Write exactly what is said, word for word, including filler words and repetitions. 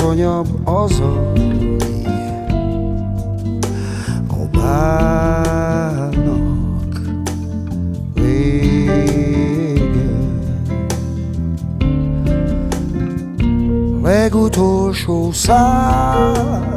alacsonyabb az, ami a bálnak vége. Legutolsó szál